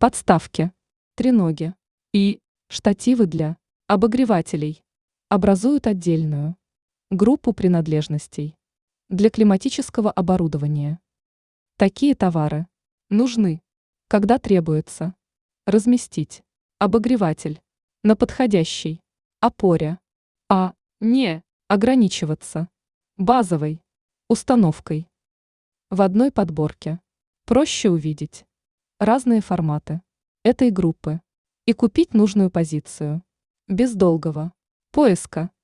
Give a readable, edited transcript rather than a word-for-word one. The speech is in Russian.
подставки, треноги и штативы для обогревателей образуют отдельную группу принадлежностей для климатического оборудования. Такие товары нужны, когда требуется разместить обогреватель на подходящей опоре, а не ограничиваться базовой установкой. В одной подборке проще увидеть разные форматы этой группы и купить нужную позицию без долгого поиска.